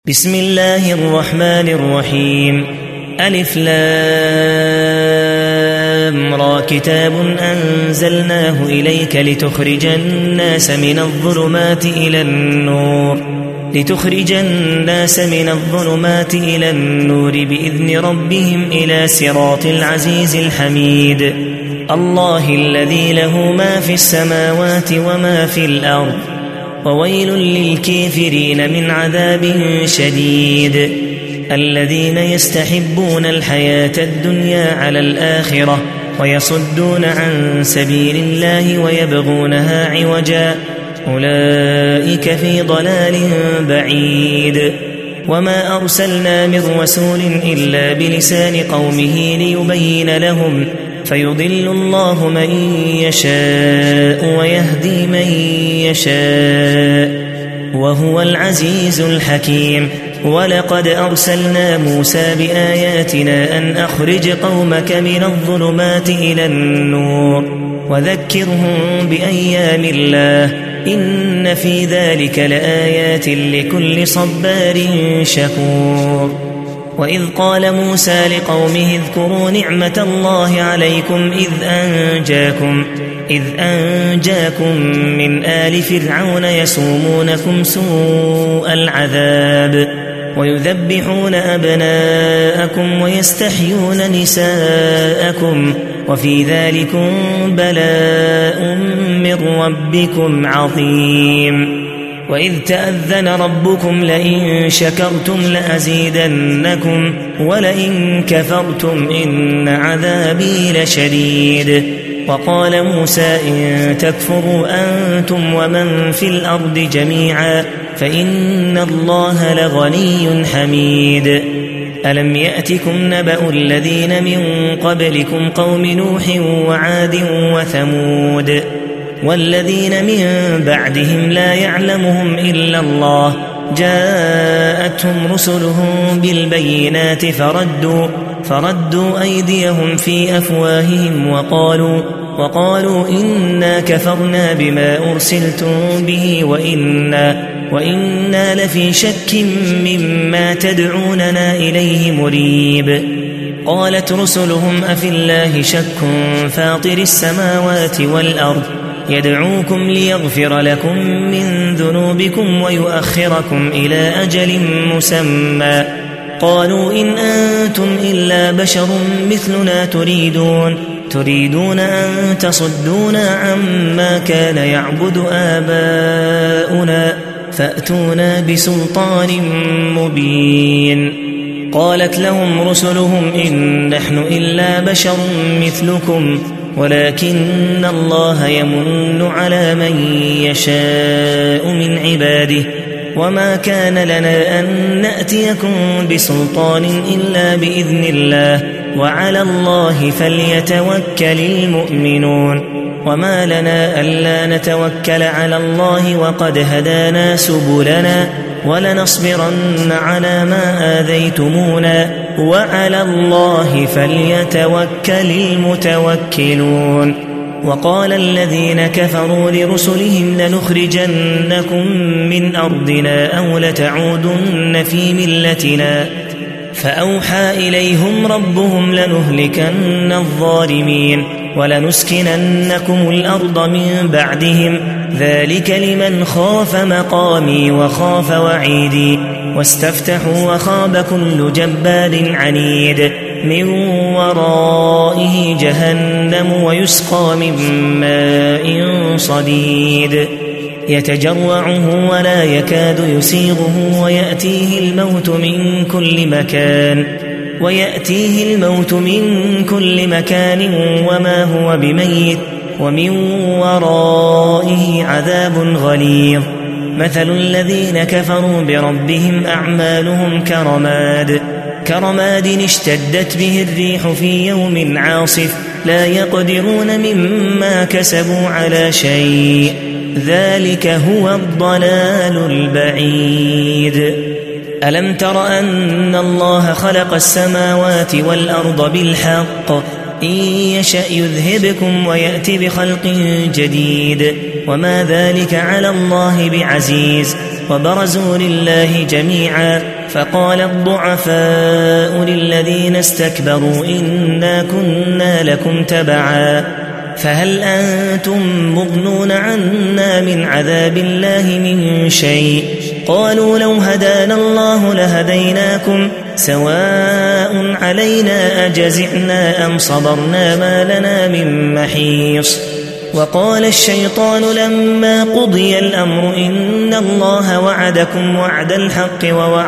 بسم الله الرحمن الرحيم ألف لام را كتاب أنزلناه إليك لتخرج الناس من الظلمات إلى النور بإذن ربهم إلى صراط العزيز الحميد الله الذي له ما في السماوات وما في الأرض وويل للكافرين من عذاب شديد الذين يستحبون الحياة الدنيا على الآخرة ويصدون عن سبيل الله ويبغونها عوجا أولئك في ضلال بعيد وما أرسلنا من رسول إلا بلسان قومه ليبين لهم فيضل الله من يشاء ويهدي من يشاء وهو العزيز الحكيم ولقد أرسلنا موسى بآياتنا أن أخرج قومك من الظلمات إلى النور وذكرهم بأيام الله إن في ذلك لآيات لكل صبار شكور وإذ قال موسى لقومه اذكروا نعمة الله عليكم إذ أنجاكم من آل فرعون يسومونكم سوء العذاب ويذبحون أبناءكم ويستحيون نساءكم وفي ذلكم بلاء من ربكم عظيم وإذ تأذن ربكم لئن شكرتم لأزيدنكم ولئن كفرتم إن عذابي لشديد وقال موسى إن تكفروا أنتم ومن في الأرض جميعا فإن الله لغني حميد ألم يأتكم نبأ الذين من قبلكم قوم نوح وعاد وثمود والذين من بعدهم لا يعلمهم إلا الله جاءتهم رسلهم بالبينات فردوا أيديهم في أفواههم وقالوا إنا كفرنا بما أرسلتم به وإنا لفي شك مما تدعوننا إليه مريب قالت رسلهم أفي الله شك فاطر السماوات والأرض يدعوكم ليغفر لكم من ذنوبكم ويؤخركم إلى أجل مسمى قالوا إن أنتم إلا بشر مثلنا تريدون أن تصدونا عما كان يعبد آباؤنا فأتونا بسلطان مبين قالت لهم رسلهم إن نحن إلا بشر مثلكم ولكن الله يمن على من يشاء من عباده وما كان لنا أن نأتيكم بسلطان إلا بإذن الله وعلى الله فليتوكل المؤمنون وما لنا ألا نتوكل على الله وقد هدانا سبلنا ولنصبرن على ما آذيتمونا وعلى الله فليتوكل المتوكلون وقال الذين كفروا لرسلهم لنخرجنكم من أرضنا أو لتعودن في ملتنا فأوحى إليهم ربهم لنهلكن الظالمين ولنسكننكم الأرض من بعدهم ذلك لمن خاف مقامي وخاف وعيدي واستفتحوا وخاب كل جبار عنيد من ورائه جهنم ويسقى من ماء صديد يتجرعه ولا يكاد يسيغه ويأتيه الموت من كل مكان وما هو بميت ومن ورائه عذاب غليظ مثل الذين كفروا بربهم أعمالهم كرماد اشتدت به الريح في يوم عاصف لا يقدرون مما كسبوا على شيء ذلك هو الضلال البعيد ألم تر أن الله خلق السماوات والأرض بالحق إن يشأ يذهبكم ويأتي بخلق جديد وما ذلك على الله بعزيز وبرزوا لله جميعا فقال الضعفاء للذين استكبروا إنا كنا لكم تبعا فهل أنتم مغنون عنا من عذاب الله من شيء قالوا لو هدانا الله لهديناكم سواء علينا أجزعنا أم صبرنا ما لنا من محيص وقال الشيطان لما قضي الأمر إن الله وعدكم وعد الحق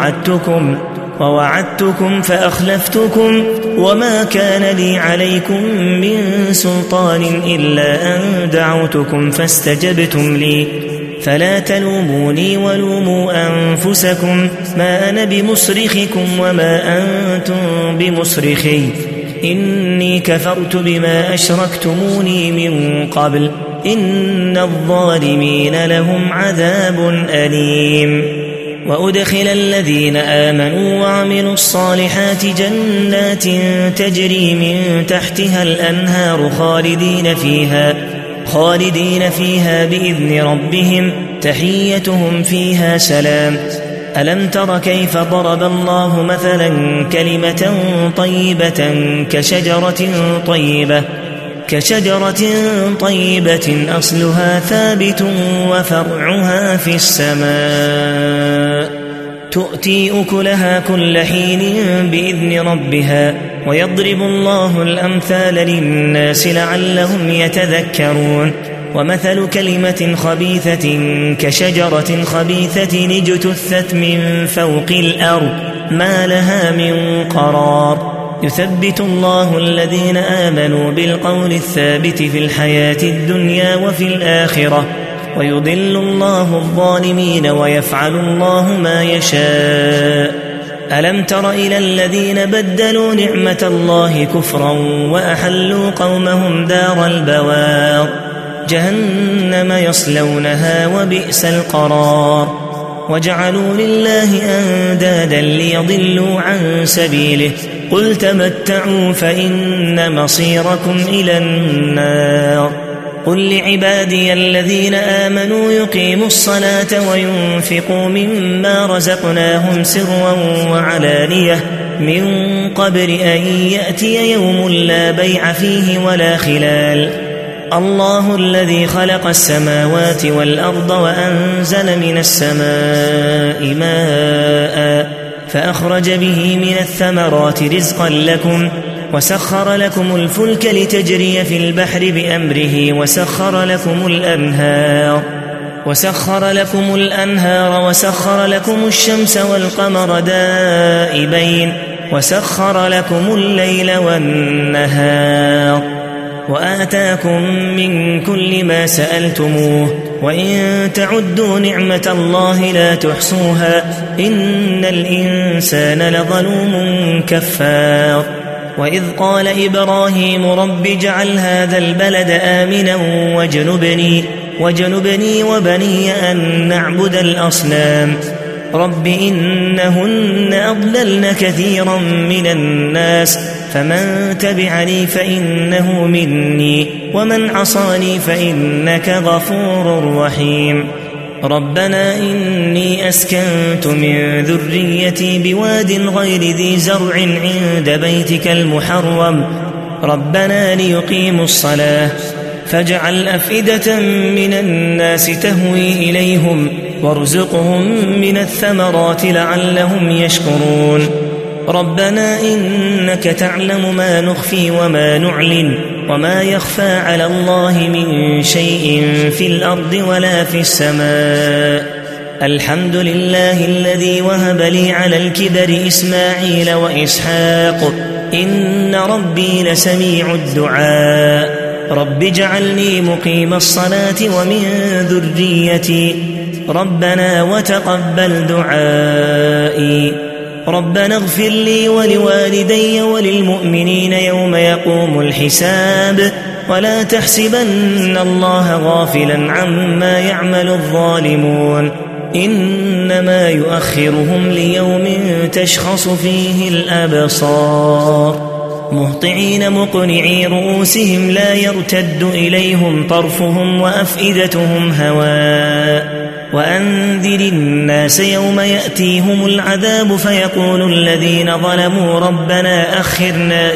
ووعدتكم فأخلفتكم وما كان لي عليكم من سلطان إلا أن دعوتكم فاستجبتم لي فلا تلوموني ولوموا أنفسكم ما أنا بمصرخكم وما أنتم بمصرخي إني كفرت بما أشركتموني من قبل إن الظالمين لهم عذاب أليم وأدخل الذين آمنوا وعملوا الصالحات جنات تجري من تحتها الأنهار خالدين فيها بإذن ربهم تحيتهم فيها سلام ألم تر كيف ضرب الله مثلا كلمة طيبة كشجرة طيبة أصلها ثابت وفرعها في السماء تؤتي أكلها كل حين بإذن ربها ويضرب الله الأمثال للناس لعلهم يتذكرون ومثل كلمة خبيثة كشجرة خبيثة اجتثت من فوق الأرض ما لها من قرار يثبت الله الذين آمنوا بالقول الثابت في الحياة الدنيا وفي الآخرة ويضل الله الظالمين ويفعل الله ما يشاء ألم تر إلى الذين بدلوا نعمة الله كفرا وأحلوا قومهم دار البوار جهنم يصلونها وبئس القرار وجعلوا لله أندادا ليضلوا عن سبيله قل تمتعوا فإن مصيركم إلى النار قل لعبادي الذين آمنوا يقيموا الصلاة وينفقوا مما رزقناهم سرا وعلانية من قبل أن يأتي يوم لا بيع فيه ولا خلال الله الذي خلق السماوات والأرض وأنزل من السماء ماء فأخرج به من الثمرات رزقا لكم وسخر لكم الفلك لتجري في البحر بأمره وسخر لكم الأنهار وسخر لكم الشمس والقمر دائبين وسخر لكم الليل والنهار وآتاكم من كل ما سألتموه وإن تعدوا نعمة الله لا تحصوها إن الإنسان لظلوم كفار وإذ قال إبراهيم رب اجعل هذا البلد آمنا واجنبني وبني أن نعبد الأصنام رب إنهن أضللن كثيرا من الناس فمن تبعني فإنه مني ومن عصاني فإنك غفور رحيم ربنا إني أسكنت من ذريتي بواد غير ذي زرع عند بيتك المحرم ربنا ليقيموا الصلاة فاجعل أفئدة من الناس تهوي إليهم وارزقهم من الثمرات لعلهم يشكرون ربنا إنك تعلم ما نخفي وما نعلن وما يخفى على الله من شيء في الأرض ولا في السماء الحمد لله الذي وهب لي على الكبر إسماعيل وإسحاق إن ربي لسميع الدعاء رب اجعلني مقيم الصلاة ومن ذريتي ربنا وتقبل دعائي ربنا اغفر لي ولوالدي وللمؤمنين يوم يقوم الحساب ولا تحسبن الله غافلا عما يعمل الظالمون إنما يؤخرهم ليوم تشخص فيه الأبصار مهطعين مقنعي رؤوسهم لا يرتد إليهم طرفهم وأفئدتهم هواء وأنذر الناس يوم يأتيهم العذاب فيقول الذين ظلموا ربنا أخرنا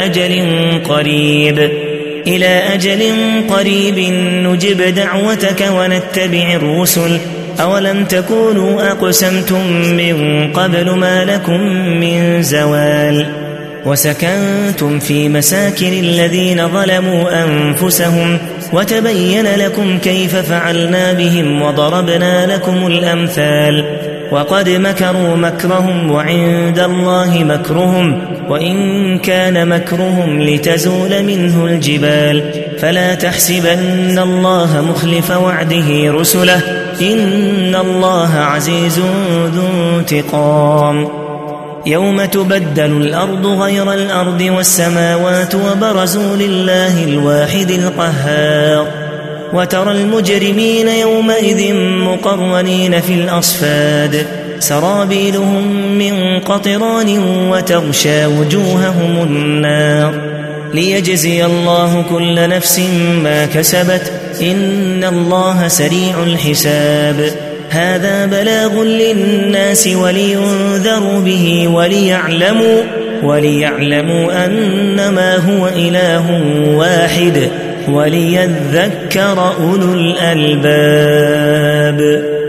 إلى أجل قريب نجب دعوتك ونتبع الرسل أولم تكونوا أقسمتم من قبل ما لكم من زوال وسكنتم في مساكن الذين ظلموا أنفسهم وتبين لكم كيف فعلنا بهم وضربنا لكم الأمثال وقد مكروا مكرهم وعند الله مكرهم وإن كان مكرهم لتزول منه الجبال فلا تحسبن الله مخلف وعده رسله إن الله عزيز ذو انتقام يوم تبدل الأرض غير الأرض والسماوات وبرزوا لله الواحد القهار وترى المجرمين يومئذ مقرنين في الأصفاد سرابيلهم من قطران وتغشى وجوههم النار ليجزي الله كل نفس ما كسبت إن الله سريع الحساب هذا بلاغ للناس ولينذروا به وليعلموا أنما هو إله واحد وليذكر أولو الألباب